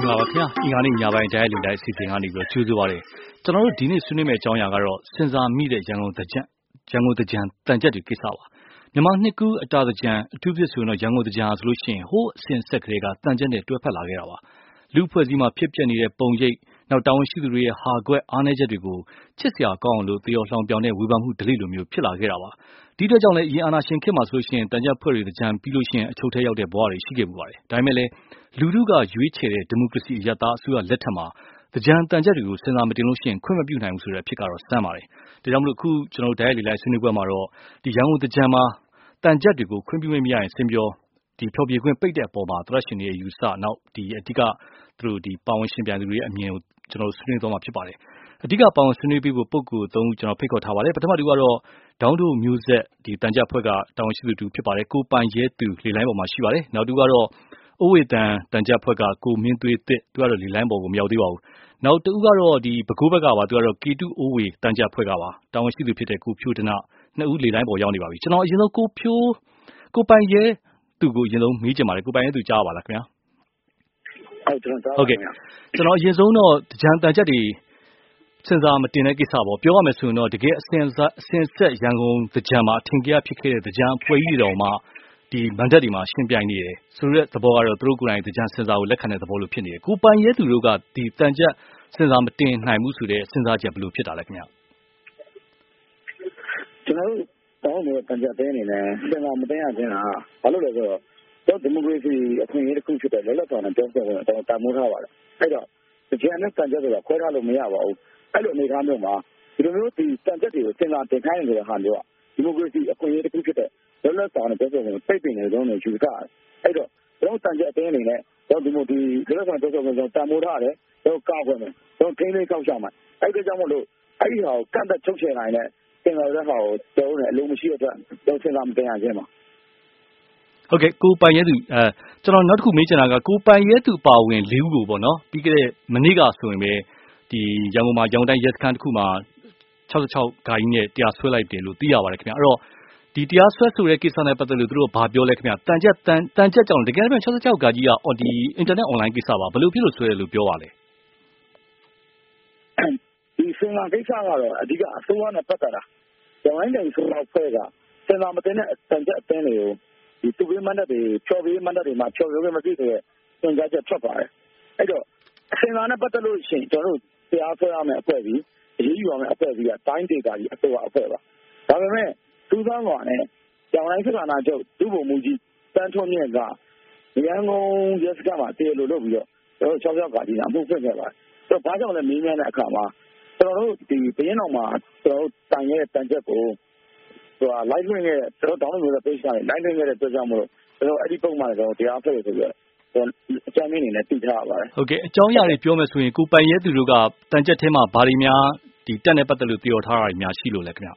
င်္ဂလာပါခင်ဗျာအင်္ဂါနေ့ညပိုင်းတိုင်းလူတိုင်းအစီအစဉ်ကနေပြီးတော့ကြိုးဆိုပါရစေကျွန်တော်တို့ဒီနေ့ဆွေးနွေးမယ့်အကြောင်းအရာကတော့စင်စာမိတဲ့ရန်ကုန်တကြံတန်ကြက်တွေကိစ္စပါမြန်မာနှစ်ကူးအတာတကြံအထူးဖြစ်ဆိုရင်တော့ရန်ကုန်တကြံဆိုလို့ရှိရင်ဟိုးအစင်ဆက်ကလေးကတန်ကြက်နဲ့တွဲဖက်လာခဲ့တာပါလူဖွဲ့စည်းမှာဖြစ်ပျက်နေတဲ့ပုံရိပ်နောက်တာဝန်ရှိသူတွေရဲ့ဟာကွက်အားနည်းချက်တွေကိုချစ်စရာကောင်းအောင်လို့တရောလှောင်ပြောင်တဲ့ဝေဖန်မှုဒလိလိုမျိုးဖြစ်လာခဲ့တာပါဒီအတွက်ကြောင့်လည်းအရင်အာဏာရှင်ခေတ်မှာဆိုလို့ရှိရင်တန်ကြက်ဖွဲ့တွေတကြံပြီးလို့ရှိရင်အချုပ်ထဲရောက်တဲ့ဘဝတွေရှိခဲ့မှုပါတယ်ဒါပေမဲ့လည်းလူထုကရွေးချယ်တဲ့ဒီမိုကရေစီအရသားအစိုးရလက်ထက်မှာတကြံတန်ကြက်တွေကိုစင်စာမတင်လို့ရှိရင်ခွင့်မပြုနိုင်ဘူးဆိုတဲ့အဖြစ်ကတော့စမ်းပါတယ်ဒါကြောင့်မလို့အခုကျွန်တော်တို့တိုက်ရိုက်လေလိုက်ဆွေးနွေးပွဲမှာတော့ဒီရန်ကုန်တကြံမှာတန်ကြက်တွေကိုခွင့်ပြုမရရင်စင်ပြောဒီဖျော်ဖြေခွင့်ပိတ်တဲ့အပေါ်မှာသရရှင်တွေရဲ့ယူဆနောက်ဒီအဓိကသူတို့ဒီပါဝင်ရှင်ပြန်သူတွေရဲ့အမြင်ကိုကျွန်တော်ဆွေးနွေးသွားမှာဖြစ်ပါတယ်အဓိကပါဝင်ဆွေးနွေးပေးဖို့ပုဂ္ဂိုလ်၃ဦးကျွန်တော်ဖိတ်ခေါ်ထားပါတယ်ပထမတူကတော့ဒေါင်းတို့မျိုးဆက်ဒီတန်ကြက်ဖွဲ့ကတာဝန်ရှိသူတူဖြစ်ပါတယ်ကိုပိုင်ရဲသူလေလိုင်းပေါ်မှာရှိပါတယ်နောက်တူကတော့အိုဝေတန်တန်ကြက်ဖွဲ့ကကိုမင်းသွေးတစ်သူကတော့လေလိုင်းပေါ်ကိုမရောက်သေးပါဘူးနောက်တူကတော့ဒီပဲခူးဘက်ကပါသူကတော့ကေတုအိုဝေတန်ကြက်ဖွဲ့ကပါတာဝန်ရှိသူဖြစ်တဲ့ကိုဖြိုးတနနှစ်ဦးလေလိုင်းပေါ်ရောက်နေပါပြီကျွန်တော်အရင်ဆုံးကိုပိုင်ရဲသူကိုအရင်ဆုံးမေးချင်ပါတယ်ကိုပိုင်ရဲသူကြားပါလားခင်ဗျာဟုတ်ကဲ့ကျွန်တော်အရင်ဆုံးတော့တန်ကြက်တွေစင်စာမတင်တဲ့ကိစ္စပေါ့ပြောရမယ်ဆိုရင်တော့တကယ်အစင်ဆက်ရန်ကုန်တကြံမှာအထင်ကြီးဖြစ်ခဲ့တဲ့တကြံအဖွဲ့ကြီးတွေတော်မှာဒီမန်တက်တွေမှာရှင်းပြနေတယ်ဆိုတဲ့သဘောကတော့သူတို့ကိုယ်တိုင်တကြံစင်စာကိုလက်ခံတဲ့သဘောလိုဖြစ်နေတယ်ကိုပိုင်ရဲသူတို့ကဒီတန်ကြက်စင်စာမတင်နိုင်ဘူးဆိုတဲ့စင်စာချက်ဘယ်လိုဖြစ်တာလဲခင်ဗျာကျွန်တော်တို့တန်ကြက်တဲ့အနေနဲ့စင်စာမတင်ရခြင်းဟာဘာလို့လဲဆိုတော့ဒီမိုကရေစီအခွင့်အရေးတစ်ခုဖြစ်တဲ့လက်လက်ဆောင်နဲ့ပြောဆိုဝင်တော့တာမိုးထားပါတယ်အဲ့တော့တကြံနဲ့တန်ကြက်ဆိုတာခွဲထားလို့မရပါဘူးအဲ့လိုအနေထားမျိုးမှာဒီလိုမျိုးဒီတန်ကြက်တွေကိုစင်စာတင်ခိုင်းနေတဲ့ဟာမျိုးကဒီမိုကရေစီအခွင့်အရေးတစ်ခုဖြစ်တဲ့လက်လက်ဆောင်နဲ့ပြောဆိုဝင်ပိတ်ပင်နေတော့နေယူတာအဲ့တော့ကျွန်တော်တန်ကြက်အတင်းအနေနဲ့တော့ဒီမိုဒီလက်လက်ဆောင်ပြောဆိုဝင်တာမိုးထားတယ်တော့ကောက်ခွင့်မယ်တော့ထိန်းသိမ်းကောက်ရှောက်မှာအဲ့ဒါကြောင့်မလို့အဲ့ဒီဟာကိုကန့်သက်ချုပ်ချယ်နိုင်တဲ့စင်စာတဲ့ဟာကိုပြောနေအလုံးမရှိတဲ့အတွက်တော့စင်စာမတင်ရခြင်းပါဟုတ်ကဲ့ကိုပိုင်ရဲသူကျွန်တော်နောက်တစ်ခုမေးချင်တာကကိုပိုင်ရဲသူပါဝင်၄ဦးကိုပေါ့နော်ပြီးခဲ့တဲ့မနေ့ကဆိုရင်ပဲဒီရန်ကုန်မှာရန်ကုန်တိုင်းရဲစခန်းတစ်ခုမှာ66ဂါကြီးနဲ့တရားစွဲလိုက်တယ်လို့သိရပါတယ်ခင်ဗျအဲ့တော့ဒီတရားစွဲဆိုတဲ့ကိစ္စနဲ့ပတ်သက်လို့သူတို့ဘာပြောလဲခင်ဗျတန်ကြက်ကြောင့်တကယ်တော့66ဂါကြီးကဒီအင်တာနက်အွန်လိုင်းကိစ္စပါဘယ်လိုဖြစ်လို့စွဲတယ်လို့ပြောပါလဲဒီစင်လာကိစ္စကတော့အဓိကအစိုးရနဲ့ပတ်သက်တာရန်ကုန်တိုင်းဆိုတော့ဖွဲ့ကစင်လာမတင်တဲ့တန်ကြက်အတင်းတွေကိုဒီသူပေးမန္တတွေဖြော်ပေးမန္တတွေမှာဖြော်ရုံးမပြည့်တဲ့သင်ကြားချက်ထွက်ပါတယ်အဲ့တော့အစင်လာနဲ့ပတ်သက်လို့ရှိရင်ကျွန်တော်တို့တရားစွဲရမယ့်အဖွဲ့အစည်းအရေးယူရမယ့်အဖွဲ့အစည်းကတိုင်းဒေသကြီးအစိုးရအဖွဲ့ပါဒါပေမဲ့သူ့သားကောင်နဲ့ကျောင်းတိုင်းစစ်ဌာနချုပ်ဒုဗိုလ်မှူးကြီးတန်းထွန်းမြင့်ကရန်ကုန်ရဲစခန်းမှာတရားလိုလုပ်ပြီးတော့ကျွန်တော်66ကကြီးကအမှုဖွင့်ခဲ့ပါတယ်ဆိုတော့ဘာကြောင့်လဲမင်းများတဲ့အခါမှာကျွန်တော်တို့ဒီဘင်းအောင်မှာကျွန်တော်တို့တိုင်ရဲ့တန်ချက်ကိုလိုက်လွှင့်ခဲ့ကျွန်တော်တောင်းလို့ရတဲ့ page ကနေလိုက်လွှင့်ခဲ့တဲ့အတွက်ကြောင့်မလို့ကျွန်တော်အဲ့ဒီပုံမှန်ကျွန်တော်တရားဖွဲ့ဆိုပြီးတော့အကြမ်းမင်းအနေနဲ့တည်ထားရပါတယ်ဟုတ်ကဲ့အကြောင်းအရာတွေပြောမယ်ဆိုရင်ကိုပိုင်ရဲသူတို့ကတန်ချက်ထဲမှာဘာတွေများဒီတက်နဲ့ပတ်သက်လို့ပြောထားတာတွေများရှိလို့လဲခင်ဗျ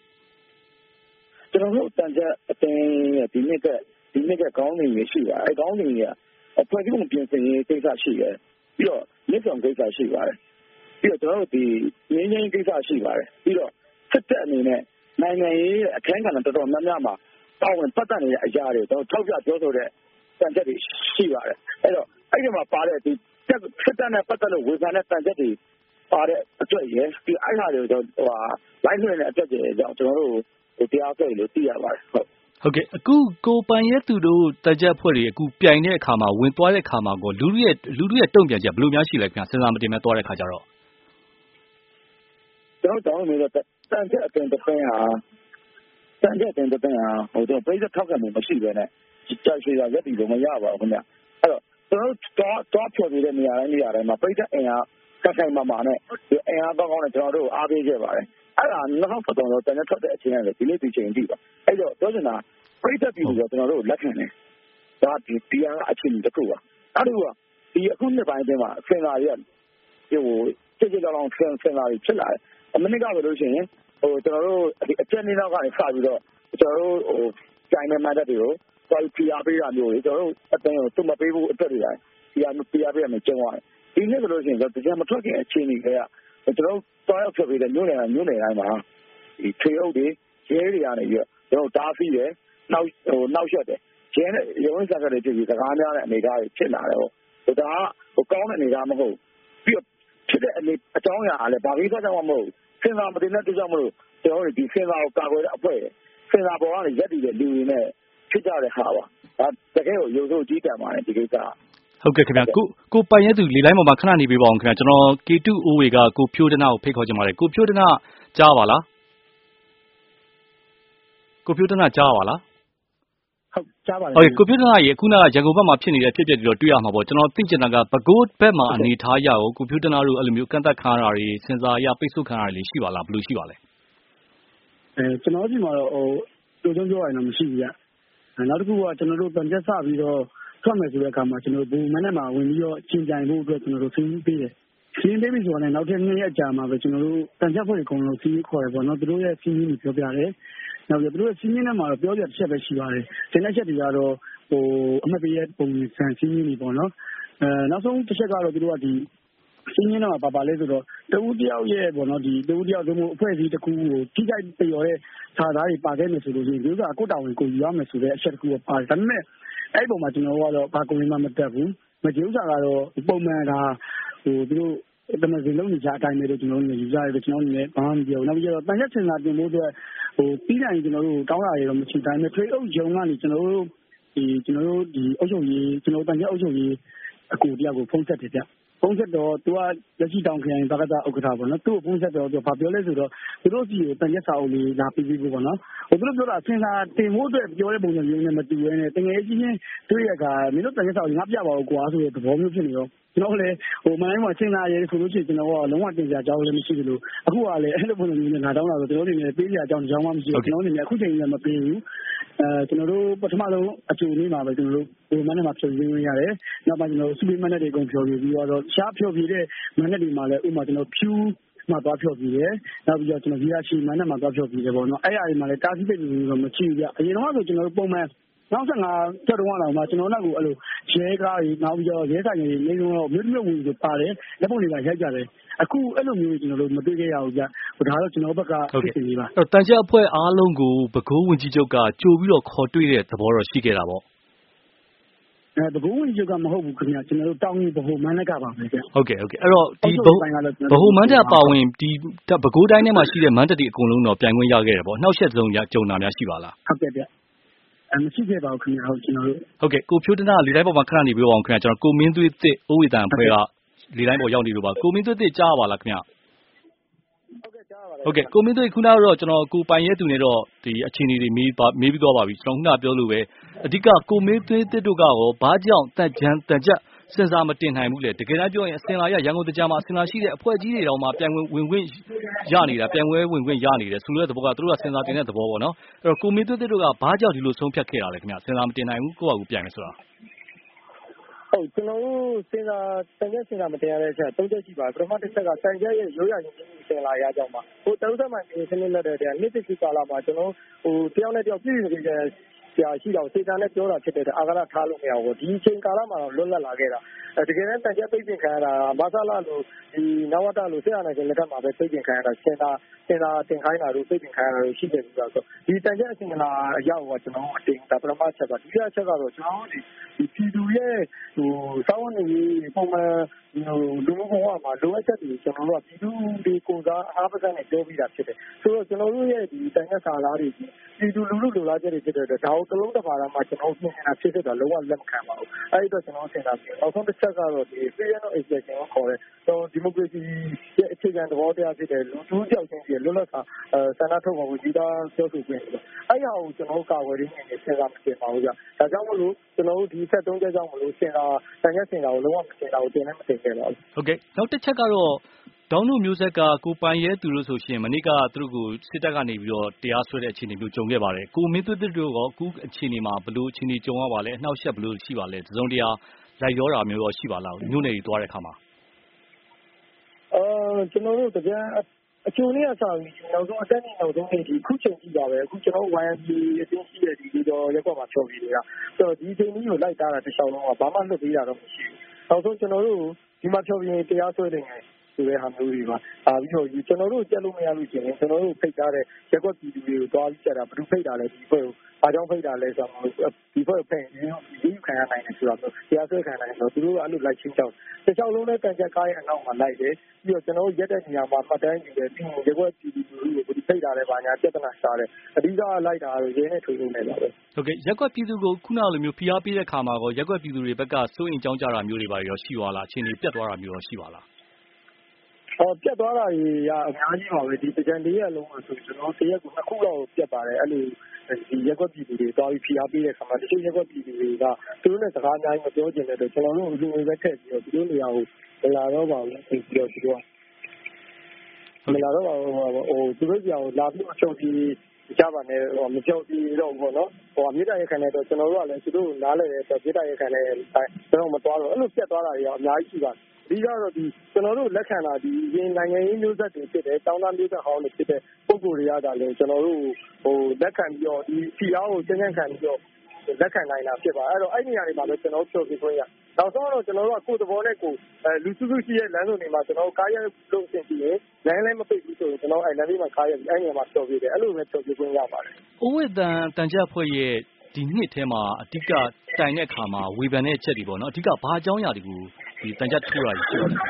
ကျွန်တော်တို့တန်ချက်အတင်းရဲ့ဒီနှစ်ကခေါင်းစဉ်တွေရှိပါတယ်အဲ့ခေါင်းစဉ်တွေကအဖွဲ့အစည်းကိုပြင်ဆင်ရေးကိစ္စရှိတယ်ပြီးတော့မြစ်ဆောင်ကိစ္စရှိပါတယ်ပြီးတော့ကျွန်တော်တို့ဒီငင်းငင်းကိစ္စရှိပါတယ်ပြီးတော့စစ်တပ်အနေနဲ့နိုင်ငံရေးအခမ်းကဏ္ဍတော်တော်များများမှာတာဝန်ပတ်သက်နေတဲ့အရာတွေတော့ထောက်ပြပြောဆိုတဲ့တန်ချက်တွေရှိပါတယ်အဲ့တော့အဲ့ဒီမှာပါတဲ့ဒီစစ်တပ်နဲ့ပတ်သက်လို့ဝေဖန်တဲ့တန်ချက်တွေပါတဲ့အတွက်ရယ်ဒီအဲ့ဟာတွေကိုတော့လိုက်လွှင့်တဲ့အတွက်ကြောင့်ကျွန်တော်တို့တရားစွဲလို့သိရပါတယ်ဟုတ်ကဲ့အခုကိုပိုင်ရဲသူတို့တန်ချက်ဖွဲ့တွေအခုပြိုင်တဲ့အခါမှာဝင်သွားတဲ့အခါမှာကိုလူတွေရဲ့တုံ့ပြန်ချက်ဘယ်လိုများရှိလဲခင်ဗျစဉ်းစားမတင်မဲ့သွားတဲ့အခါကျတော့ကျွန်တော်တောင်းနေတဲ့တန်ချက်အတင်တစ်ဖက်ဟာတန်ချက်အတင်တစ်ဖက်ဟာဟိုတော့ပြိဿထောက်ခံမှုမရှိဘဲနဲ့ကြာရှည်ရရက်တည်လို့မရပါဘူးခင်ဗျအဲ့တော့ကျွန်တော်တော့ဖြော်ပြတဲ့နေရာတိုင်းမှာပြိဿအင်အားခိုင်မာမာနဲ့ဒီအင်အားကောင်းနဲ့ကျွန်တော်တို့အားပေးခဲ့ပါတယ်အဲ့ဒါ2013တော့တန်ချက်ထွက်တဲ့အချိန်ကဒီနေ့ဒီချိန်ကြည့်ပါအဲ့တော့ပြောချင်တာပြိဿပြည်ဆိုကျွန်တော်တို့လက်ခံတယ်ဒါဒီဟာအချင်းတစ်ခုပါအဲ့ဒါကဒီအခုနှစ်ပိုင်းအတွင်းမှာစင်လာရက်ဟိုကြည်လောင်စင်လာဖြစ်လာတယ်အမနစ်ကဆိုလို့ရှိရင်ကျွန်တော်တို့အကျဉ်းနေတော့ကနေစပြီးတော့ကျွန်တော်တို့ကြိုင်တဲ့မတ်တက်တွေကိုသွားပြီးပြပေးတာမျိုးတွေကျွန်တော်တို့အတင်းကိုသူ့မပေးဘူးအတွက်တွေတိုင်းပြပေးရမယ်ကျုံရတယ်ဒီနေ့ဆိုလို့ရှိရင်တော့ဒီမထွက်ခင်အခြေအနေတွေကကျွန်တော်တို့သွားရောက်ဖြစ်ပြီးတဲ့မြို့နယ်တိုင်းမှာဒီထွေအုပ်တွေရဲတွေကနေပြီးတော့ကျွန်တော်တားဆီးတယ်နောက်ရက်တယ်ရဲနဲ့ရုံးစကားတွေဖြစ်ပြီးစကားများတဲ့အနေအထားတွေဖြစ်လာတယ်ဒါကကောင်းတဲ့အနေအထားမဟုတ်ပြီးတော့ဖြစ်တဲ့အကြောင်းအရာကလည်းဘာကိစ္စကြောင့်မှမဟုတ်စင်စာမတင်တဲ့အတွက်ကြောင့်မလို့ကျွန်တော်တို့ဒီစင်စာကိုကာကွယ်တဲ့အဖွဲ့စင်စာပေါ်ကနေရက်တည်တဲ့လူတွေနဲ့ဖြစ်ကြတဲ့ဟာပါဒါတကယ်ကိုရုပ်စိုးကြီးတန်ပါတယ်ဒီကိစ္စဟုတ်ကဲ့ခင်ဗျကိုပိုင်ရဲသူလေလိုင်းပေါ်မှာခဏနေပေးပါအောင်ခင်ဗျကျွန်တော် K2 OA ကကိုဖြိုးတနာကိုဖိတ်ခေါ်ချင်ပါတယ်ကိုဖြိုးတနာကြားပါလားကိုဖြိုးတနာကြားပါလားဟုတ်ကြားပါတယ်ဟုတ်ကဲ့ကိုဖြိုးတနာရေအခုနကရန်ကုန်ဘက်မှာဖြစ်နေတဲ့ဖြစ်ပျက်ပြီးတော့တွေ့ရမှာပေါ့ကျွန်တော်သိချင်တာကပဲခူးဘက်မှာအနေထားရအောင်ကိုဖြိုးတနာတို့အဲ့လိုမျိုးကန့်သက်ခံရတာတွေစင်စာရပိတ်ဆို့ခံရတာတွေရှိပါလားဘယ်လိုရှိပါလဲကျွန်တော်ဒီမှာတော့တို့ပြောရရင်တော့မရှိဘူးဗျနောက်တစ်ခုကကျွန်တော်တို့တန်ချက်စပြီးတော့ထွက်မယ်ဆိုတဲ့အခါမှာကျွန်တော်တို့ဘူမန်းနဲ့မှာဝင်ပြီးတော့ချင်းကြိုင်ဖို့အတွက်ကျွန်တော်တို့ဆင်းပေးတယ်ဆင်းပေးပြီဆိုတော့နောက်ထပ်2ရက်ကြာမှာပဲကျွန်တော်တို့တန်ချက်ဖွဲ့အကုန်လုံးဆင်းခေါ်ရပေါ့နော်တို့ရဲ့ဆင်းရင်းကိုပြောပြတယ်နောက်ပြီးတို့ရဲ့ဆင်းရင်းထဲမှာတော့ပြောပြတစ်ချက်ပဲရှိပါတယ်ဒီနေ့ချက်တွေကတော့အမှတ်ပေးရဲ့ပုံစံဆင်းရင်းတွေပေါ့နော်နောက်ဆုံးတစ်ချက်ကတော့တို့ကဒီဆင်းရင်းထဲမှာပါလဲဆိုတော့တဦးတယောက်ရဲ့ပေါ့နော်ဒီတဦးတယောက်တို့အဖွဲ့အစည်းတစ်ခုကိုထိခိုက်ပြော်တဲ့ခြားသားတွေပါခဲ့မယ်ဆိုလို့ရှိရင်ဒီဥစ္စာကိုတာဝန်ကိုယူရမယ်ဆိုတဲ့အချက်တစ်ခုကပါတယ်ဒါပေမဲ့အဲ့ဒီပုံမှာကျွန်တော်ကတော့ဘာကိုမှမတက်ဘူးမကြည့်ဥစ္စာကတော့ပုံမှန်ဒါသူတို့တမန်စီလုံးနေကြအတိုင်းပဲလို့ကျွန်တော်တို့ယူကြရတယ်ကျွန်တော်တို့လည်းဘာမှမပြောနောက်ပြီးတော့တန်ရက်စင်တာတင်ဖို့အတွက်ပြီးတိုင်းကျွန်တော်တို့တောင်းတာရတော့မရှိတိုင်းနဲ့ထွေးအုပ်ယုံကနေကျွန်တော်တို့ဒီအုပ်ချုပ်ရေးကျွန်တော်တန်ရက်အုပ်ချုပ်ရေးအကူတယောက်ကိုဖုန်းဆက်တယ်ဗျဖုန်းဆက်တော့သူကလက်ရှိတောင်ခရိုင်ဘာကတာဥက္ကဋ္ဌပေါ့နော်သူ့ကိုဖုန်းဆက်တော့သူဘာပြောလဲဆိုတော့သူတို့စီကိုတန်ရက်စာအုပ်လေးလာပြီးဖို့ပေါ့နော်သူတို့ပြောတာစင်စာတင်ဖို့အတွက်ပြောတဲ့ပုံစံမျိုးနဲ့မတူဘဲနဲ့တကယ်ချင်းတွေ့ရကမင်းတို့တန်ရက်စာအုပ်ငါပြပါဦးကွာဆိုတဲ့သဘောမျိုးဖြစ်နေတော့ကျွန်တော်လည်းမနိုင်မှာစင်စာရေးဆိုလို့ရှိရင်ကျွန်တော်ကလုံးဝတင်ပြကြအောင်လည်းမရှိဘူးလို့အခုကလည်းအဲ့လိုပုံစံမျိုးနဲ့ငါတောင်းလာတော့ကျွန်တော်တို့နေပေးပြအကြောင်းကြောင်းမှမရှိဘူးကျွန်တော်တို့နေအခုချိန်လည်းမပေးဘူးကျွန်တော်တို့ပထမဆုံးအကျိုးလေးမှာပဲကျွန်တော်တို့ဒီမနေ့မှာဖြေရင်းရတယ်နောက်မှကျွန်တော်စူပီမန်နက်တွေအကုန်ဖြေပြီးတော့ရှားဖြေပြတဲ့မန်နက်တွေမှာလည်းဥပမာကျွန်တော်ဖြူမှာသွားဖြေပြီးတယ်နောက်ပြီးတော့ကျွန်တော်ဗီယာရှီမန်နက်မှာသွားဖြေပြီးတယ်ပေါ့နော်အဲ့အရာတွေမှာလည်းတားဆီးပိတ်ပြီးတော့မရှိဘူးဗျအရင်တော့ဆိုကျွန်တော်တို့ပုံမှန်နောက်15တက်တော့လာမှာကျွန်တော်တို့ကအဲ့လိုရဲကားတွေနောက်ပြီးတော့ရဲဆိုင်တွေနေတော့မြို့ဝင်တွေပါတယ်လက်ပုံတွေကရိုက်ကြတယ်အခုအဲ့လိုမျိုးကျွန်တော်တို့မတွေ့ခဲ့ရဘူးဗျဒါတော့ကျွန်တော်ဘက်ကဖြစ်နေပါတန်ချက်အဖွဲ့အားလုံးကိုပဲခူးဝင်ကြီးချုပ်ကကြိုပြီးတော့ခေါ်တွေ့တဲ့သဘောတော့ရှိခဲ့တာပေါ့ပဲခူးဝင်ကြီးချုပ်ကမဟုတ်ဘူးခင်ဗျကျွန်တော်တို့တောင်းရင်ဗဟိုမန်းလက်ကပါပဲဗျဟုတ်ကဲ့အဲ့တော့ဒီဗဟိုမန်းတက်ပါဝင်ဒီပဲခူးတိုင်းထဲမှာရှိတဲ့မန်းတက်တွေအကုန်လုံးတော့ပြိုင်ခွင့်ရခဲ့တယ်ပေါ့နှောက်ယှက်ဆုံးကြုံတာများရှိပါလားဟုတ်ကဲ့ဗျမရှိခဲ့ပါဘူးခင်ဗျဟုတ်ကျွန်တော်တို့ဟုတ်ကဲ့ကိုဖြိုးတနာလေတိုင်းပေါ်မှာခဏနေပြီးအောင်ခင်ဗျကျွန်တော်ကိုမင်းသွေးသစ်အိုးဝေတန်အဖွဲ့ကလေတိုင်းပေါ်ရောက်နေလို့ပါကိုမင်းသွေးသစ်ကြားပါလားခင်ဗျဟုတ်ကဲ့ကိုမင်းသွေးခုနကတော့ကျွန်တော်ကိုပိုင်ရဲသူနဲ့တော့ဒီအခြေအနေတွေမေးပြီးသွားပါပြီကျွန်တော်ခုနပြောလို့ပဲအဓိကကိုမင်းသွေးသစ်တို့ကရောဘာကြောင့်တန်ချက်စင်စာမတင်နိုင်ဘူးလေတကယ်တမ်းပြောရင်အစင်လာရန်ကုန်တကြမှာအစင်လာရှိတဲ့အဖွဲ့ကြီးတွေတောင်မှပြန်ဝင်ခွင့်ရနေတာပြန်ဝဲဝင်ခွင့်ရနေတယ်ဆိုတဲ့သဘောကသူတို့ကစင်စာတင်တဲ့သဘောပေါ့နော်အဲ့တော့ကိုမင်းသွေးသစ်တို့ကဘာကြောင့်ဒီလိုဆုံးဖြတ်ခဲ့တာလဲခင်ဗျစင်စာမတင်နိုင်ဘူးကိုယ့်အကူပြန်မယ်ဆိုတာဟုတ်ကျွန်တော်တို့စင်စာတန်ချက်စင်စာမတင်ရတဲ့အချက်၃ချက်ရှိပါတယ်ပထမတစ်ချက်ကတန်ချက်ရဲ့ရိုးရာရင်းကြီးစင်လာရကြမှာတရုတ်သမန်ကြီးစနစ်လက်တဲ့နေ့တစ်ခုကာလမှာကျွန်တော်တယောက်နဲ့တယောက်ပြည်နေကြရှိတော့စေတနာနဲ့ပြောတာဖြစ်တဲ့အာဃာတထားလို့မရဘူးဒီအချိန်ကာလမှာတော့လွတ်လပ်လာခဲ့တာတကယ်တမ်းတန်ချက်ပိတ်ပင်ခံရတာမဆလာလို့ဒီနဝတလို့ဆရာနိုင်တဲ့လက်ထက်မှာပဲပိတ်ပင်ခံရတာစင်တာတင်ခိုင်းတာတို့ပိတ်ပင်ခံရတာတို့ရှိတယ်ပြီးတော့ဒီတန်ချက်အစဉ်လာအရောက်တော့ကျွန်တော်အတင်ဒါပထမချက်ပါဒုတိယချက်ကတော့ကျွန်တော်ဒီပြည်သူရဲ့စောင်းနေပုံမှန်လူမှုဘဝမှာလိုအပ်ချက်တွေကျွန်တော်တို့ကပြည်သူတွေကိုစားအားပစံနဲ့ပြောပြီးတာဖြစ်တယ်ဆိုတော့ကျွန်တော်တို့ရဲ့ဒီတန်ချက်စာလားတွေပြည်သူလူထုလိုလားချက်တွေဖြစ်တဲ့အတွက်ဒါကိုတစ်လုံးတစ်ပါးမှာကျွန်တော်ပြင်နေတာဖြစ်တဲ့တော့လုံးဝလက်မခံပါဘူးအဲဒီတော့ကျွန်တော်ဆင်တာပြီးနောက်ဆုံးတစ်ချက်ကတော့ဒီ freedom of expression ကိုခေါ်တဲ့ဒီမိုကရေစီရဲ့အခြေခံသဘောတရားဖြစ်တဲ့လူထုကြောက်ခြင်းရဲ့လွတ်လပ်စွာဆန္ဒထုတ်ဖော်မှုကြီးတာပြောဆိုခွင့်ဆိုတော့အဲဒီဟာကိုကျွန်တော်ကာကွယ်ရင်းနဲ့စဉ်းစားမတင်ပါဘူးကြာဒါကြောင့်မလို့ကျွန်တော်တို့ဒီဆက်၃ချက်ကြောင့်မလို့စဉ်းစားတန်ရက်စဉ်းစားကိုလုံးဝမစဉ်းစားဘူးတင်လည်းမတင်ခဲ့ပါဘူးဟုတ်ကဲ့နောက်တစ်ချက်ကတော့ဒေါင်းတို့မျိုးဆက်ကကိုပိုင်ရဲသူတို့ဆိုရှင်မနေ့ကသူတို့ကိုစစ်တပ်ကနေပြီးတော့တရားစွဲတဲ့အခြေအနေမျိုးကြုံခဲ့ပါတယ်ကိုမင်းသွေးတို့ရောအခုအခြေအနေမှာဘယ်လိုအခြေအနေကြုံရပါလဲအနှောက်အယှက်ဘယ်လိုရှိပါလဲတစုံတရာလိုက်ရောတာမျိုးရောရှိပါလားမြို့နယ်ကြီးသွားတဲ့အခါမှာကျွန်တော်တို့တကယ်အချိုလေးအစားပြီးနောက်ဆုံးအတက်နေနောက်ဆုံးနေ့ဒီခုချိန်ကြည့်ပါပဲအခုကျွန်တော် YMP အသိရှိတဲ့ဒီတော့ရက်ကွက်မှာဖြောပြီးနေတာဆိုတော့ဒီချိန်ကြီးကိုလိုက်တာတစ်ချောင်းလုံးကဘာမှလွတ်ပေးတာတော့မရှိဘူးနောက်ဆုံးကျွန်တော်တို့ဒီမှာဖြောပြီးတရားစွဲနေတယ်ဆိုတဲ့ဟာမျိုးတွေပါပြီးတော့ကျွန်တော်တို့ကြက်လို့မရလို့ရှိရင်ကျွန်တော်တို့ဖိတ်ထားတဲ့ရက်ကွက်ပြည်သူတွေကိုတွားပြီးကြက်တာဘယ်သူဖိတ်တာလဲဒီဖွဲ့ကိုအားကြောင့်ဖိတ်တာလဲဆိုတော့ဒီဖွဲ့ဖိတ်ရင်ဒီခံရနိုင်တယ်ဆိုတော့တရားစွဲခံနိုင်တော့သူတို့ကအဲ့လိုလိုက်ချင်းချောက်တစ်ချောင်းလုံးနဲ့တန်ချက်ကားရဲ့အနောက်မှာလိုက်တယ်ပြီးတော့ကျွန်တော်တို့ရက်တဲ့နေရာမှာမှတ်တမ်းယူတယ်ပြီးရင်ရက်ကွက်ပြည်သူတွေကိုဒီဖိတ်တာလဲဘာညာပြဿနာရှာတယ်အဓိကလိုက်တာတော့ရင်းနဲ့ထွေးနေတယ်ပါပဲဟုတ်ကဲ့ရက်ကွက်ပြည်သူကိုခုနလိုမျိုးဖိအားပေးတဲ့ခါမှာရောရက်ကွက်ပြည်သူတွေဘက်ကစိုးရင်ကြောင်းကြတာမျိုးတွေပါရောရှိသွားလားအခြေအနေပြတ်သွားတာမျိုးရောရှိပါလားပြတ်သွားတာကြီးကအများကြီးပါပဲဒီတကြံတရက်လုံးဆိုကျွန်တော်တရက်ကို2ခုလောက်ပြတ်ပါတယ်အဲ့လိုဒီရက်ကွက်ပြည်သူတွေတွားပြီးဖိအားပေးတဲ့ခါမှာတချို့ရက်ကွက်ပြည်သူတွေကသူတို့နဲ့စကားအများကြီးမပြောချင်တဲ့အတွက်ကျွန်တော်တို့လူတွေပဲထည့်ပြီးတော့သူတို့နေရာကိုမလာတော့ပါဘူးပြီးတော့သူတို့ကမလာတော့ပါဘူးသူတို့ကြောင်လာပြီးအချုပ်ကြီးကြပါနဲ့မကြောက်ပြီးတော့ဘောနော်မြေတားရခံတဲ့တော့ကျွန်တော်တို့ကလည်းသူတို့နားလဲတဲ့အတွက်မြေတားရခံတဲ့ကျွန်တော်မသွားတော့အဲ့လိုပြတ်သွားတာတွေကအများကြီးရှိပါတယ်အဓိကတော့ဒီကျွန်တော်တို့လက်ခံတာဒီရင်နိုင်ငံရေးမျိုးဆက်တွေဖြစ်တယ်တောင်းတမျိုးဆက်ဟောင်းတွေဖြစ်တဲ့ပုံကိုယ်တွေကဒါလည်းကျွန်တော်တို့လက်ခံပြီးတော့ဒီဖီအားကိုကျန်းခံပြီးတော့လက်ခံနိုင်တာဖြစ်ပါအဲ့တော့အဲ့ဒီနေရာတွေမှာပဲကျွန်တော်တို့ပြောပြခွင့်ရနောက်ဆုံးတော့ကျွန်တော်တို့ကကိုယ်သဘောနဲ့ကိုလူစုစုရှိရဲ့လမ်းစုံတွေမှာကျွန်တော်ကားရဲလို့အဆင်ပြေရင်လမ်းလည်းမပိတ်ဘူးဆိုရင်ကျွန်တော်အဲ့လမ်းလေးမှာကားရဲပြီးအဲ့နေရာမှာပြောပြတယ်အဲ့လိုပဲပြောပြခွင့်ရပါတယ်။ဦးဝိတန်တန်ကြဖွဲ့ရဲ့ဒီနှစ်ထဲမှာအဓိကတိုင်တဲ့အခါမှာဝေဖန်တဲ့ချက်တွေပေါ့နော်အဓိကဘာအကြောင်းအရာတွေကိုဒီတန်ကြထိုးတာကြီးရှိတယ်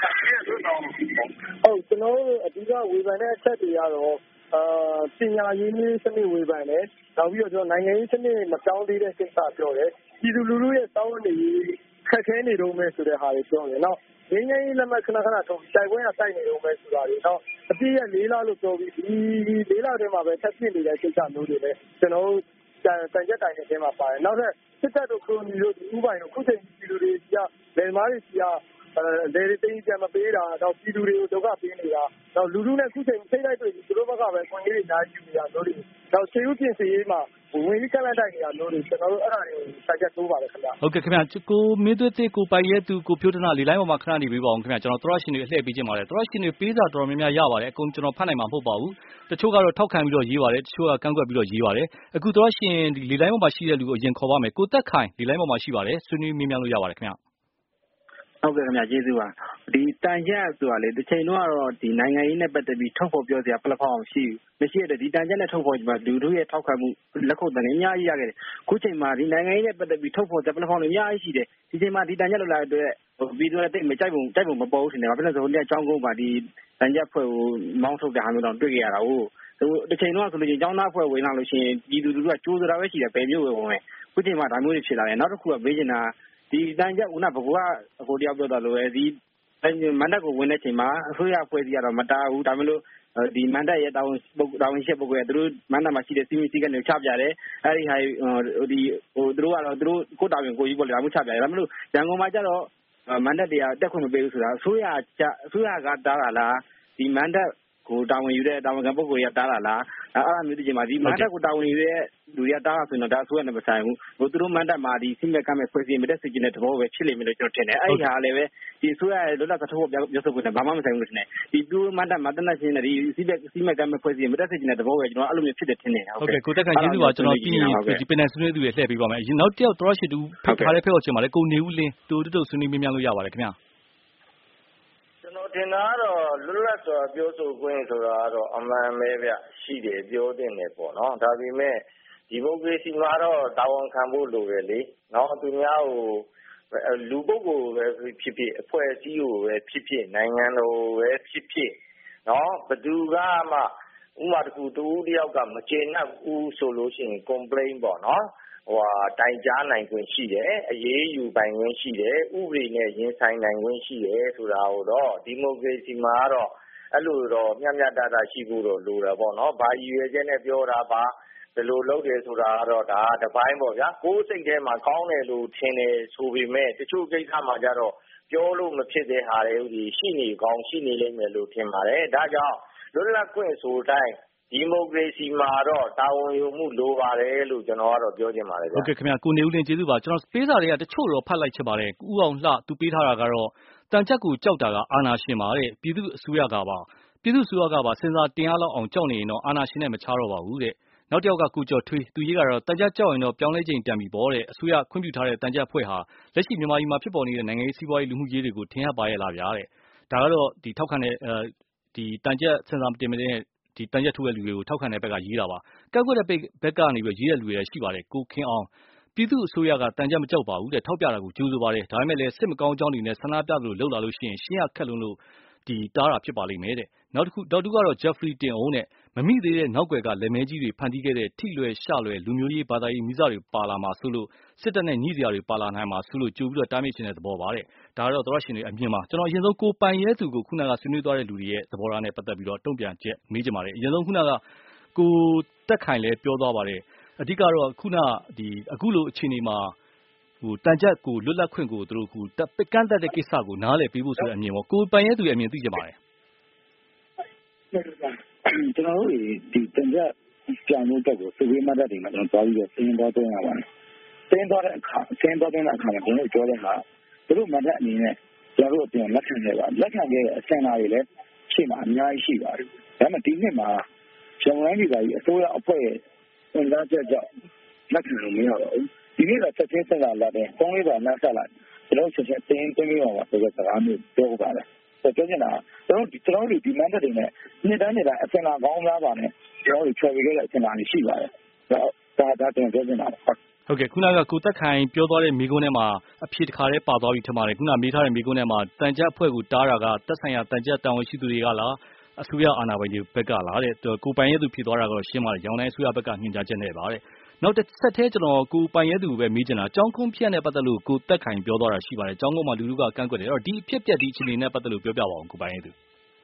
ဟုတ်ကျွန်တော်အဓိကဝေဖန်တဲ့အချက်တွေကတော့ပညာရေးနည်းစနစ်ဝေဖန်တယ်နောက်ပြီးတော့ကျွန်တော်နိုင်ငံရေးစနစ်မပြောင်းသေးတဲ့ကိစ္စပြောတယ်ပြည်သူလူထုရဲ့တောင်းနေခက်ခဲနေတော့မယ်ဆိုတဲ့ဟာတွေပြောတယ်နောက်ငင်းငင်းလက်မှတ်ခဏခဏထုတ်တိုက်ပွဲကတိုက်နေတော့မယ်ဆိုတာတွေနောက်အပြည့်ရ၄လလို့ပြောပြီးဒီ၄လထဲမှာပဲထပ်ဖြစ်နေတဲ့ကိစ္စမျိုးတွေလည်းကျွန်တော်တန်ချက်တိုင်တဲ့ထဲမှာပါတယ်နောက်ထပ်စစ်တပ်တို့ခရိုနီတို့ဥပိုင်တို့ခုချိန်ပြည်သူတွေကြီးကလယ်သမားတွေကြီးကလေတွေတင်းကြမပေးတာတော့ပြည်သူတွေကိုဒုက္ခပေးနေတာတော့လူထုနဲ့ခုချိန်ထိတိုက်တွေ့သူတို့ဘက်ကပဲခွင့်ရေးအများကြီးယူနေတာတို့တွေတော့ခြေဥပြင်စီရေးမှာဝင်ပြီးကလန့်တိုက်နေတာတို့တွေကျွန်တော်တို့အဲ့ဒါတွေကိုစိုက်ချက်တိုးပါတယ်ခင်ဗျဟုတ်ကဲ့ခင်ဗျကိုမင်းသွေးသေးကိုပိုင်ရဲသူကိုဖြိုးတနာလေလိုင်းပေါ်မှာခဏနေပေးပါအောင်ခင်ဗျကျွန်တော်သရရှင်တွေအလှည့်ပေးခြင်းပါတယ်သရရှင်တွေပေးစာတော်တော်များများရပါတယ်အကုန်ကျွန်တော်ဖတ်နိုင်မှာမဟုတ်ပါဘူးတချို့ကတော့ထောက်ခံပြီးတော့ရေးပါတယ်တချို့ကကန့်ကွက်ပြီးတော့ရေးပါတယ်အခုသရရှင်ဒီလေလိုင်းပေါ်မှာရှိတဲ့လူကိုအရင်ခေါ်ပါမယ်ကိုသက်ခိုင်လေလိုင်းပေါ်မှာရှိပါတယ်ဆွေးနွေးမြင်မြန်လို့ရပါတယ်ခင်ဗျဟုတ်ကဲ့ခင်ဗျကျေးဇူးပါဒီတန်ချက်ဆိုတာလေတစ်ချိန်တော့ကတော့ဒီနိုင်ငံရေးနဲ့ပတ်သက်ပြီးထုတ်ဖော်ပြောစရာ platform မရှိတဲ့ဒီတန်ချက်နဲ့ထုတ်ဖော်ကြမှာလူတို့ရဲ့ထောက်ခံမှုလက်ခုပ်တန်းအများကြီးရခဲ့တယ်ခုချိန်မှာဒီနိုင်ငံရေးနဲ့ပတ်သက်ပြီးထုတ်ဖော်တဲ့ platform တွေအများကြီးရှိတယ်ဒီချိန်မှာဒီတန်ချက်လောက်လာတဲ့ပြီးတော့တိတ်မကြိုက်ပုံမပေါ်ဘူးထင်တယ်ဘာဖြစ်လဲဆိုတော့ဒီအကြောင်းကုန်းမှာဒီတန်ချက်ဖွဲ့ကိုမောင်းထုတ်တဲ့ဟာမျိုးတော့တွေ့ကြရတာဟုတ်တစ်ချိန်တော့ဆိုလို့ချင်းကျောင်းသားဖွဲ့ဝင်လာလို့ရှိရင်ပြည်သူလူထုကကြိုးစားတာပဲရှိတယ်ဘယ်မျိုးပဲဝင်ခုချိန်မှာဒါမျိုးတွေဖြစ်လာတယ်နောက်တစ်ခုကမေးချင်တာဒီတန်ချက်ဦးနာဘကူကဟိုတယောက်ပြောတာလို့ပဲဒီမန္တကိုဝင်တဲ့ချိန်မှာအစိုးရဖွဲ့စည်းရတော့မတားဘူးဒါမှမဟုတ်ဒီမန္တရဲ့တာဝန်ရှိပုဂ္ဂိုလ်ကသူတို့မန္တမှာရှိတဲ့စီမီစီကနေချပြတယ်အဲ့ဒီဟာဒီသူတို့ကတော့သူတို့ကိုတာဝန်ကိုကြီးပေါ်လာမှုချပြတယ်ဒါမှမဟုတ်ရန်ကုန်မှာကျတော့မန္တတရားတက်ခွင့်မပေးဘူးဆိုတာအစိုးရကတားတာလားဒီမန္တကိုတာဝန်ယူတဲ့တာဝန်ခံပုဂ္ဂိုလ်တွေကတားတာလားအဲ့ဒါမျိုးသိချင်ပါဒီမန္တကိုတာဝန်ယူတဲ့လူတွေကတားတာဆိုရင်တော့ဒါအစိုးရနဲ့မဆိုင်ဘူးသူတို့မန္တမှာဒီစိမဲ့ကမဲ့ဖွဲ့စည်းမတဲ့စိတ်ကျင်တဲ့သဘောပဲဖြစ်လိမ့်မယ်လို့ကျွန်တော်ထင်တယ်အဲ့ဒီဟာလည်းပဲဒီအစိုးရရဲ့လွတ်လပ်စွာထုတ်ဖော်ပြောဆိုခွင့်နဲ့ဘာမှမဆိုင်ဘူးလို့ထင်တယ်ဒီသူမန္တမှာတနက်ချင်းနဲ့ဒီစိမဲ့ကမဲ့ဖွဲ့စည်းမတဲ့စိတ်ကျင်တဲ့သဘောပဲကျွန်တော်အဲ့လိုမျိုးဖြစ်တယ်ထင်တယ်ဟုတ်ကဲ့ကိုတက်ခိုင်ကျေးဇူးပါကျွန်တော်ပြီးဒီပင်နယ်ဆွေးနွေးသူတွေလှည့်ပေးပါမယ်နောက်တစ်ယောက်တော်ရှိတူဖိတ်ထားတဲ့ဖက်ောက်ချင်ပါလေကိုနေဦးလင်းတူတူဆွေးနွေးမြင်မြန်လို့ရပါတယ်ခင်ဗျာကျွန်တော်ထင်တာကတော့လွတ်လပ်စွာပြောဆိုခွင့်ဆိုတာကတော့အမှန်ပဲဗျရှိတယ်ပြောတင်တယ်ပေါ့နော်ဒါပေမဲ့ဒီမိုကရေစီမှာတော့တာဝန်ခံဖို့လိုတယ်လေနော်သူများကိုလူပုဂ္ဂိုလ်ပဲဖြစ်ဖြစ်အဖွဲ့အစည်းကိုပဲဖြစ်ဖြစ်နိုင်ငံတော်ပဲဖြစ်ဖြစ်နော်ဘယ်သူကမှဥမာတစ်ခုတူတယောက်ကမကျေနပ်ဘူးဆိုလို့ရှိရင် complain ပေါ့နော်တိုင်ကြားနိုင်ခွင့်ရှိတယ်အရေးယူပိုင်ခွင့်ရှိတယ်ဥပဒေနဲ့ရင်ဆိုင်နိုင်ခွင့်ရှိတယ်ဆိုတာကိုတော့ဒီမိုကရေစီမှာတော့အဲ့လိုတော့မျှမျှတတရှိဖို့တော့လိုတယ်ပေါ့နော်ဘာရည်ရွယ်ချက်နဲ့ပြောတာပါဘယ်လိုလုပ်တယ်ဆိုတာကတော့ဒါတပိုင်းပေါ့ဗျာကိုယ်စိတ်ထဲမှာကောင်းတယ်လို့ထင်တယ်ဆိုပေမဲ့တချို့ကိစ္စမှာကြတော့ပြောလို့မဖြစ်တဲ့ဟာတွေရှိနေကောင်းရှိနေလိမ့်မယ်လို့ထင်ပါတယ်ဒါကြောင့်လွတ်လပ်ခွင့်ဆိုတိုင်းဒီမိုကရေစီမှာတော့တာဝန်ယူမှုလိုပါတယ်လို့ကျွန်တော်ကတော့ပြောချင်ပါတယ်ဗျာဟုတ်ကဲ့ခင်ဗျာကိုနေဦးလင်းကျေးဇူးပါကျွန်တော်ပေးစာတွေကတချို့တော့ဖတ်လိုက်ချင်ပါတယ်ဦးအောင်လှသူပေးထားတာကတော့တန်ချက်ကိုကြောက်တာကအာဏာရှင်ပါတဲ့ပြည်သူအစိုးရကပါစဉ်းစားတင်အားလောက်အောင်ကြောက်နေရင်တော့အာဏာရှင်နဲ့မချတော့ပါဘူးတဲ့နောက်တစ်ယောက်ကကိုကျော်ထွေးသူရေးကတော့တန်ချက်ကြောက်ရင်တော့ပြောင်းလဲချိန်တန်ပြီပေါ့တဲ့အစိုးရခွင့်ပြုထားတဲ့တန်ချက်ဖွဲ့ဟာလက်ရှိမြန်မာပြည်မှာဖြစ်ပေါ်နေတဲ့နိုင်ငံရေးစီးပွားရေးလူမှုရေးတွေကိုထင်ဟပ်ပါရဲ့လားဗျာတဲ့ဒါကတော့ဒီထောက်ခံတဲ့ဒီတန်ကြက်စင်စာမတင်မတဲ့ဒီတန်ကြက်ထိုးတဲ့လူတွေကိုထောက်ခံတဲ့ဘက်ကရေးတာပါကန့်ကွက်တဲ့ဘက်ကနေပြီးရေးတဲ့လူတွေရှိပါတယ်ကိုခင်အောင်ပြည်သူ့အစိုးရကတန်ကြက်မကြောက်ပါဘူးတဲ့ထောက်ပြတာကိုကြိုးဆိုပါတယ်ဒါပေမဲ့လည်းစစ်မကောင်းကြောင်းတွေနဲ့ဆန္ဒပြသလိုလှုပ်လာလို့ရှိရင်ရှင်းရခက်လို့ဒီတားတာဖြစ်ပါလိမ့်မယ်တဲ့နောက်တစ်ခုကတော့ Jeffrey တင်အောင်နဲ့မမိသေးတဲ့နောက်ွယ်ကလက်မဲကြီးတွေဖန်တီးခဲ့တဲ့ထိလွယ်ရှလွယ်လူမျိုးရေးဘာသာရေးမိစားတွေပါလာမှာဆိုလို့စစ်တပ်နဲ့ညီစရာတွေပါလာနိုင်မှာဆိုလို့ကြိုပြီးတော့တားမြစ်ခြင်းတဲ့သဘောပါတဲ့ဒါကတော့သောရရှင်တွေအမြင်ပါကျွန်တော်အရင်ဆုံးကိုပိုင်ရဲသူကိုခုနကဆွေးနွေးသွားတဲ့လူတွေရဲ့သဘောထားနဲ့ပတ်သက်ပြီးတော့တုံ့ပြန်ချက်မေးကြပါတယ်အရင်ဆုံးခုနကကိုတက်ခိုင်လည်းပြောသွားပါတယ်အဓိကတော့ခုနဒီအခုလိုအခြေအနေမှာတန်ကြက်ကိုလွတ်လပ်ခွင့်ကိုသူတို့ကန့်သက်တဲ့ကိစ္စကိုနားလည်ပေးဖို့ဆိုတဲ့အမြင်ပေါ့ကိုပိုင်ရဲသူရဲ့အမြင်သိကြပါတယ်ကျွန်တော်တို့ဒီတန်ကြက်ပြန်လို့တက်ကိုစဝေးမတ်တဲ့မှာကျွန်တော်သွားပြီးတော့စင်းသွားတော့ရပါတယ်စင်းသွားတဲ့အခါမှာကျွန်တော်တို့ပြောတဲ့ဟာသူတို့မတ်တဲ့အနေနဲ့ကျွန်တော်တို့အပြင်လက်ခံခဲ့ပါလက်ခံခဲ့တဲ့အစင်လာတွေလည်းရှေ့မှာအများကြီးရှိပါတယ်ဒါပေမဲ့ဒီနှစ်မှာကျွန်တော်တို့ဒီအစိုးရအဖွဲ့ရဲ့ဝန်ထမ်းချက်ကြောင့်လက်ခံလို့မရတော့ဘူးဒီနေ့ကချက်ချင်းဆက်လာတယ်။3-4ပါနောက်ဆက်လာကျွန်တော်ချက်ချင်းတင်းပြီးတော့ဆိုတဲ့စကားမျိုးပြောပါတယ်။ဆိုတော့ကျွန်တော်တို့ဒီမန်တက်တွေနဲ့နေ့တိုင်းအစင်လာကောင်းများပါနဲ့ကျွန်တော်တို့ချော်ပြီးခဲ့တဲ့အစင်လာတွေရှိပါတယ်။ဒါတင်ပြောနေတာပါ။ဟုတ်ကဲ့ခုနကကိုတက်ခိုင်ပြောသွားတဲ့မိကုန်းထဲမှာအဖြေတစ်ခါတည်းပါသွားပြီထင်ပါတယ်။ခုနမေးထားတဲ့မိကုန်းထဲမှာတန်ကြက်အဖွဲ့ကိုတားတာကတက်ဆိုင်ရာတန်ကြက်တာဝန်ရှိသူတွေကလားအစိုးရအာဏာပိုင်တွေဘက်ကလားတဲ့ကိုပိုင်ရဲသူဖြစ်သွားတာကတော့ရှင်းပါတယ်။ရောင်တိုင်းအစိုးရဘက်ကညွှန်ကြားချက်နဲ့ပါတဲ့။နောက်တစ်ဆက်တည်းကျွန်တော်ကိုပိုင်ရဲသူပဲမေးချင်တာကျောင်းကုန်းဖြတ်နဲ့ပတ်သက်လို့ကိုတက်ခိုင်ပြောသွားတာရှိပါတယ်ကျောင်းကုန်းမှာလူလူကကန့်ကွက်တယ်အဲ့တော့ဒီအဖြစ်ပြက်ဒီအခြေအနေနဲ့ပတ်သက်လို့ပြောပြပါအောင်ကိုပိုင်ရဲသူ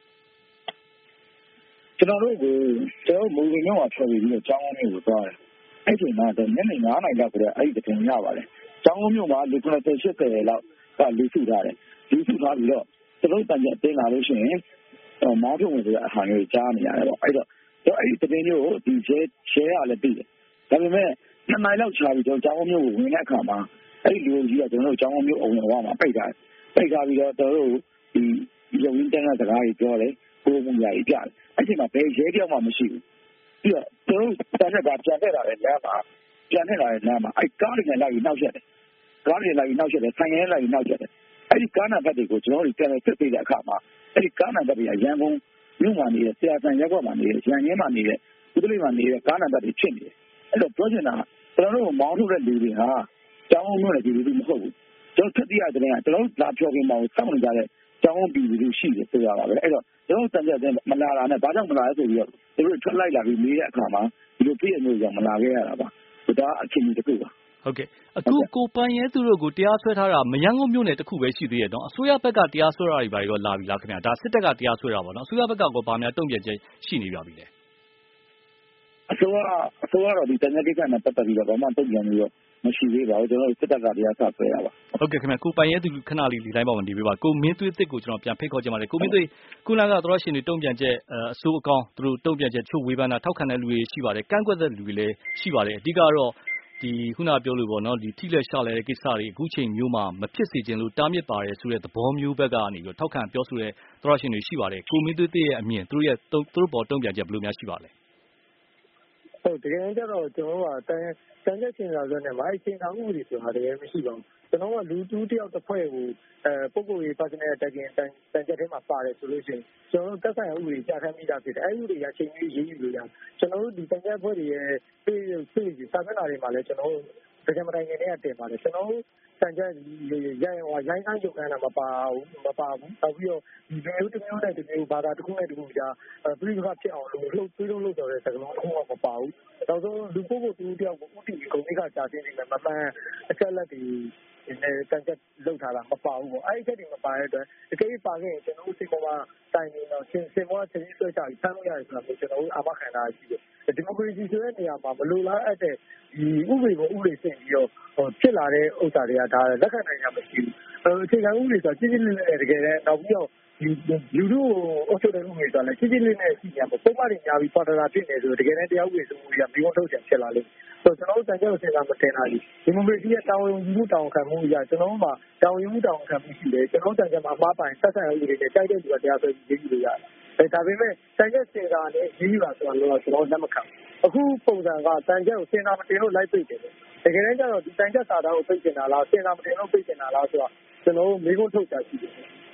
ကျွန်တော်တို့မူရင်းတော့ထွက်ပြီးတော့ကျောင်းကုန်းမျိုးကိုသွားတယ်အဲ့ဒီမှာညနေ9 နာရီလောက်ကအဲ့ဒီတင်ရပါတယ်ကျောင်းကုန်းမျိုးမှာလူ80လောက်ကလူစုထားတယ်လူစုထားပြီးတော့ကျွန်တော်တန်ကြပ်တင်လာလို့ရှိရင်မောင်းထုတ်ဝင်ဆိုတဲ့အဟာမျိုးကြားနေရတယ်ပေါ့အဲ့တော့အဲ့ဒီတင်မျိုးကိုဒီရှဲရလည်းပြီးတယ်ဒါပေမဲ့2 မိုင်လောက်ချာပြီးကျွန်တော်ကျောင်းမျိုးကိုဝင်တဲ့အခါမှာအဲ့ဒီလူကြီးကကျွန်တော်တို့ကျောင်းမျိုးအဝင်ဝါမှာပိတ်ထားပြီးတော့ကျွန်တော်တို့ဒီရုံရင်းတန်းကစကားကြီးပြောတယ်ကိုမှုရာကြီးပြတယ်အဲ့ဒီမှာဘယ်ရဲပြောင်းမှမရှိဘူးပြီးတော့ကျွန်တော်တန်းကပြန်တက်လာတဲ့လမ်းမှာအဲ့ကားတွေနဲ့လိုက်ပြီးနောက်ဆက်တယ်ဆိုင်ငယ်လိုက်ပြီးနောက်ဆက်တယ်အဲ့ဒီကားနံပါတ်တွေကိုကျွန်တော်တို့ပြန်စစ်ပေးတဲ့အခါမှာအဲ့ဒီကားနံပါတ်တွေကရန်ကုန်မြို့မှာနေတဲ့ဆရာဆန်ရက်ကွက်မှာနေတဲ့ရန်ရင်းမှာနေတဲ့ဥပဒေမှာနေတဲ့ကားနံပါတ်တွေဖြစ်နေတယ်အဲ့တော့ပြောချင်တာကျွန်တော်တို့မောင်းထုတ်တဲ့လူတွေဟာကျောင်းမျိုးနဲ့ဒီလူမဟုတ်ဘူးကျွန်တော်ထက်တိရတဲ့ကျွန်တော်လာပြောခင်မှာစောင့်နေကြတဲ့ကျောင်းပြည်သူရှိတယ်ဆိုရပါပဲအဲ့တော့ကျွန်တော်တန်ကြတဲ့မလာတာနဲ့ဘာကြောင့်မလာလဲဆိုပြီးတော့သူတို့ထွက်လိုက်လာပြီးမေးတဲ့အခါမှာဒီလိုပြည့်မျိုးကြောင့်မလာခဲ့ရတာပါဒါအခြေအနေတစ်ခုပါဟုတ်ကဲ့အခုကိုပိုင်ရဲသူတို့ကိုတရားစွဲထားတာမရန်ကုန်မြို့နယ်တစ်ခုပဲရှိသေးတယ်နော်အစိုးရဘက်ကတရားစွဲတာတွေဘာတွေတော့လာပြီလားခင်ဗျာဒါစစ်တပ်ကတရားစွဲတာပေါ့နော်အစိုးရဘက်ကကောဘာများတုံ့ပြန်ချက်ရှိနေကြပြီလဲအစိုးရတော့ဒီတန်ကြပ်ကိစ္စနဲ့ပတ်သက်ပြီးတော့ဘာမှတုံ့ပြန်ပြီးတော့မရှိသေးပါဘူးကျွန်တော်တို့စစ်တပ်ကတရားစွဲတာပါဟုတ်ကဲ့ခင်ဗျာကိုပိုင်ရဲသူခဏလေးဒီတိုင်းပါဝင်ဒီပေးပါကိုမင်းသွေးသစ်ကိုကျွန်တော်ပြန်ဖိတ်ခေါ်ချင်ပါတယ်ကိုမင်းသွေးခုနကသောရှင်တွေတုံ့ပြန်ချက်အစိုးအကောင်သူတို့တုံ့ပြန်ချက်ချုပ်ဝေဖန်တာထောက်ခံတဲ့လူတွေရှိပါတယ်ကန့်ကွက်တဲ့လူတွေလည်းရှိပါတယ်အဓိကတော့ဒီခုနပြောလို့ပေါ့နော်ဒီထိလက်ရှာလဲတဲ့ကိစ္စတွေအခုချိန်မျိုးမှာမဖြစ်စေချင်လို့တားမြစ်ပါတယ်ဆိုတဲ့သဘောမျိုးဘက်ကနေပြီးထောက်ခံပြောဆိုတဲ့သောရှင်တွေရှိပါတယ်ကိုမင်းသွေးသစ်ရဲ့အမြင်သူတို့ပေါ်တုံ့ပြန်ချက်ဘယ်လိုများရှိပါလဲဟုတ်တကယ်ကြတော့ကျွန်တော်ကတန်ကြက်ချင်းစာဆိုနေမှာအဲ့ချင်းစာဥပဒေဆိုတာတကယ်မရှိပါဘူးကျွန်တော်ကလူတူးတယောက်တစ်ဖွဲ့ကိုပုဂ္ဂိုလ်ရေး personal attacking တန်ကြက်ထဲမှာပါတယ်ဆိုလို့ရှိရင်ကျွန်တော်တို့တက်ဆိုင်ဥပဒေကြားခံမိတာဖြစ်တယ်အဲ့ဥပဒေရချိန်ကြီးရေးယူလို့ရကျွန်တော်တို့ဒီတန်ကြက်ဖွဲ့တွေရဲ့ပြည်စာမျက်နှာတွေမှာလည်းကျွန်တော်တို့တကယ်မတိုင်ခင်တည်းကတင်ပါတယ်ကျွန်တော်တို့တန်ကြက်ရိုင်းခိုင်းကြုံရတာမပါဘူးနောက်ပြီးတော့ဒီမျိုးတစ်မျိုးနဲ့တစ်မျိုးဘာသာတစ်ခုနဲ့တစ်ခုကြားပြည်ပဖြစ်အောင်လို့လှုပ်တော်တဲ့စကားလုံးတစ်ခုမှမပါဘူးနောက်ဆုံးလူပုဂ္ဂိုလ်တူတယောက်ကိုဥတီဂုဏ်သိက္ခာကြာသိနေတယ်မမှန်အချက်လက်တွေနဲ့တန်ကြက်လောက်ထားတာမပါဘူးပေါ့အဲ့ဒီချက်တွေမပါတဲ့အတွက်တကယ်ပါခဲ့ရင်ကျွန်တော်တို့စိတ်ပေါ်မှာတိုင်နေတော့စင်ပေါ်ချင်းဆွဲချပြီးဆမ်းလို့ရတယ်ဆိုတာမျိုးကျွန်တော်တို့အာမခံတာရှိတယ်ဒီမိုကရေစီဆိုတဲ့နေရာမှာမလိုလားအပ်တဲ့ဒီဥပဒေကိုဥပဒေဆင်ပြီးတော့ဖြစ်လာတဲ့ဥစ္စာတွေကဒါလက်ခံနိုင်ကြမရှိဘူးအခြေခံဥပဒေဆိုတာကြီးကြီးလေးလေးတကယ်လည်းနောက်ပြီးတော့ဒီလူတို့အုပ်ချုပ်တဲ့ဥပဒေဆိုတာလည်းကြီးကြီးလေးလေးရှိနေမှာပုံမှန်တွေများပြီးပေါ်တာဖြစ်နေဆိုတကယ်လည်းတရားဥပဒေစိုးမိုးရေးကမိဘထုတ်ချင်ဖြစ်လာလိမ့်ဆိုတော့ကျွန်တော်တို့တန်ကြပ်ကိုစဉ်းစားမတင်တာဒီမိုကရေစီရဲ့တာဝန်ယူမှုတာဝန်ခံမှုအရာကျွန်တော်တို့မှာတာဝန်ယူမှုတာဝန်ခံမှုရှိတယ်ကျွန်တော်တို့တန်ကြပ်မှာအမှားပိုင်ဆက်ဆံဥပဒေတွေတိုက်တဲ့လူကတရားစွဲပြီးရေးယူလို့ရတယ်ဒါပေမဲ့တန်ကြပ်စဉ်းစားနဲ့ရေးယူတာဆိုတာတော့ကျွန်တော်လက်မခံအခုပုံစံကတန်ကြပ်ကိုစဉ်းစားမတင်လို့လိုက်ပိတ်တယ်တကယ်တမ်းကျတော့ဒီတန်ကြပ်စာသားကိုပိတ်တင်တာလားစဉ်းစားမတင်လို့ပိတ်တင်တာလားဆိုတော့ကျွန်တော်တို့မိဘထုတ်ချင်ရှိတယ်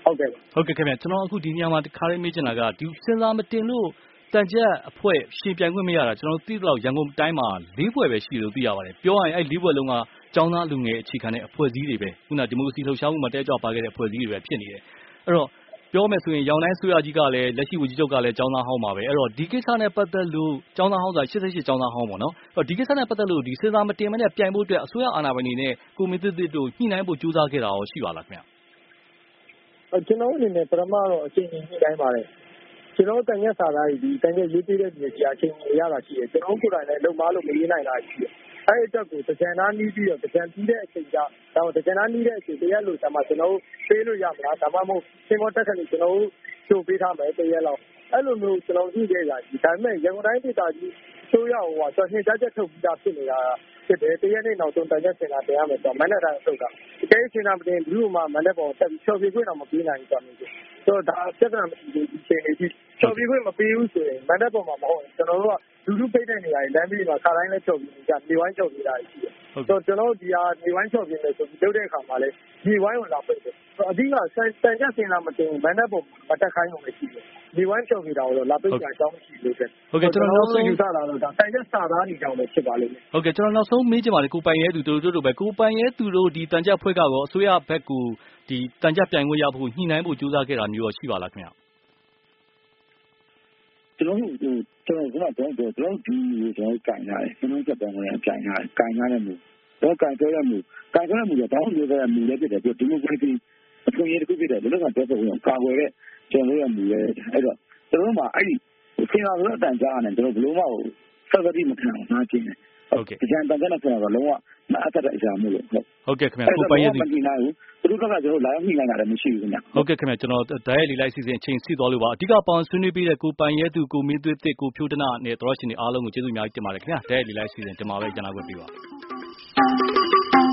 ဟုတ်ကဲ့ခင်ဗျကျွန်တော်အခုဒီနေရာမှာခါရေးမေးချင်တာကဒီစင်စာမတင်လို့တန်ကြက်အဖွဲ့ရှင်ပြိုင်ခွင့်မရတာကျွန်တော်သိသလောက်ရန်ကုန်တိုင်းမှာ၄ဖွဲ့ပဲရှိလို့သိရပါတယ်ပြောရရင်အဲ့၄ဖွဲ့လုံးကကျောင်းသားလူငယ်အခြေခံတဲ့အဖွဲ့အစည်းတွေပဲခုနဒီမိုကရေစီလှုပ်ရှားမှုမှာတဲကြွပါခဲ့တဲ့အဖွဲ့အစည်းတွေပဲဖြစ်နေတယ်အဲ့တော့ပြောမယ်ဆိုရင်ရောင်တိုင်းဆိုရကြီးကလည်းလက်ရှိဝန်ကြီးချုပ်ကလည်းကျောင်းသားဟောင်းပါပဲအဲ့တော့ဒီကိစ္စနဲ့ပတ်သက်လို့ကျောင်းသားဟောင်းဆိုတာ88ကျောင်းသားဟောင်းပေါ့နော်အဲ့တော့ဒီကိစ္စနဲ့ပတ်သက်လို့ဒီစင်စာမတင်မနဲ့ပြိုင်ဖို့အတွက်အစိုးရအာဏာပိုင်တွေနဲ့ကိုမင်းသစ်တို့ညှိနှိုင်းဖို့ကြိုးစားခဲ့တာရောရှိပါလားခင်ဗျကျွန်တော်အနေနဲ့ပထမတော့အချိန်ကြီးညှိနှိုင်းပါတယ်ကျွန်တော်တန်ရက်စာသားတွေဒီတန်ရက်ရေးပေးတဲ့ပြည်ကြီးအချိန်ကြီးရတာရှိတယ်ကျွန်တော်ကိုယ်တိုင်လည်းလုံမလို့မရေးနိုင်တာရှိတယ်အဲ့ဒီအတွက်ကိုတကြံသားနီးပြီးတော့တကြံပြီးတဲ့အချိန်တော့တကြံသားနီးတဲ့အချိန်တရက်လို့ဒါမှကျွန်တော်ပေးလို့ရမလားဒါမှမဟုတ်စင်မောတက်ခဏကျွန်တော်ချိုးပေးထားမယ်တရက်လောက်အဲ့လိုမျိုးကျွန်တော်ကြည့်ခဲ့ကြပြီဒါပေမဲ့ရန်ကုန်တိုင်းဒေသကြီးဆိုရဟိုကျွန်တော်ညှိကြချက်ထုတ်ပြီးသားဖြစ်နေတာဖြစ်တယ်တရက်နဲ့နောက်ဆုံးတန်ရက်စင်တာတင်ရမယ်ဆိုတော့မန္တလေးတိုင်းထုတ်တာဒီကိစ္စနာမတင်ဘူးမှမန္တလေးပေါ်တက်ပြီးချော်ပြခွင့်တော့မပေးနိုင်ဘူးဆိုတော့ဒါပြဿနာဒီချိန်လေးချော်ပြခွင့်မပေးဘူးဆိုရင်မန္တလေးပေါ်မှာမဟုတ်ကျွန်တော်တို့ကလူလူပိတ်တဲ့နေရာတွေလမ်းဘေးမှာခါတိုင်းလည်းချော်ပြီးကြနေဝိုင်းချော်ပြီးတာရှိတယ်ဆိုတော့ကျွန်တော်ဒီဟာနေဝိုင်းချော်ပြီးမယ်ဆိုပြီးလုပ်တဲ့အခါမှာလည်းနေဝိုင်းကိုလာပိတ်တယ်အဓိကတန်ကြစင်လာမတင်မန္တလေးပေါ်မတက်ခိုင်းလို့မရှိဘူးဒီဝိုင်းချော်နေတာကိုတော့လာပိတ်ကြအကြောင်းမရှိလို့တဲ့ဟုတ်ကဲ့ကျွန်တော်နောက်ဆုံးယူဆတာတော့ဒါတန်ကြစာသားနေကြောင်းပဲဖြစ်ပါလိမ့်မယ်ဟုတ်ကဲ့ကျွန်တော်နောက်ဆုံးမေးချင်ပါတယ်ကိုပိုင်ရဲသူတို့ပဲကိုပိုင်ရဲသူတို့ဒီတန်ကြဖွဲ့ကတော့အစိုးရဘက်ကိုဒီတန်ကြပြိုင်ခွင့်ရဖို့ညှိနှိုင်းဖို့ကြိုးစားခဲ့တာမျိုးရောရှိပါလားခင်ဗျကျွန်တော်ဒီကျွန်တော်ကင်ရတယ်ကျွန်တော်ချက်ပန်းဝင်ပြိုင်ရတယ်ကင်ရတဲ့မူတော့ကင်ပြောရမူကင်ပြောရမူတော့တောင်းပြောရမူလည်းဖြစ်တယ်ဒီမိုကရေစီအခွင့်အရေးတစ်ခုဖြစ်တယ်ဘယ်လိုမှပြောဖို့ကာကွယ်တဲ့ကျွန်တော်ရမူလည်းအဲ့တော့ကျွန်တော်မှအဲ့ဒီစင်လာလို့အတန်ကြားရတယ်ကျွန်တော်ဘယ်လိုမှဆက်စပ်မခံအောင်နားကျင်တယ်ဟုတ်ကဲ့ကြံတန်တဲ့ဆိုတော့လုံးဝမအပ်တဲ့အရာမျိုးလို့ဟုတ်ကဲ့ခင်ဗျကိုပိုင်ရဲသူမကြည့်နိုင်ဘူးသူတို့ကကျွန်တော်လာရောက်ညှိနှိုင်းတာလည်းမရှိဘူးခင်ဗျဟုတ်ကဲ့ခင်ဗျကျွန်တော်ဓာတ်ရိုက်လေးလိုက်စီစဉ်ချိန်စီသွားလို့ပါအဓိကပေါင်းဆွေးနွေးပေးတဲ့ကိုပိုင်ရဲသူကိုမင်းသွေးတစ်ကိုဖြိုးတနာနဲ့သောရရှင်တွေအားလုံးကိုကျေးဇူးအများကြီးတင်ပါတယ်ခင်ဗျာဓာတ်ရိုက်လေးလိုက်စီစဉ်တင်ပါပဲကျန်တာကိုပြပါ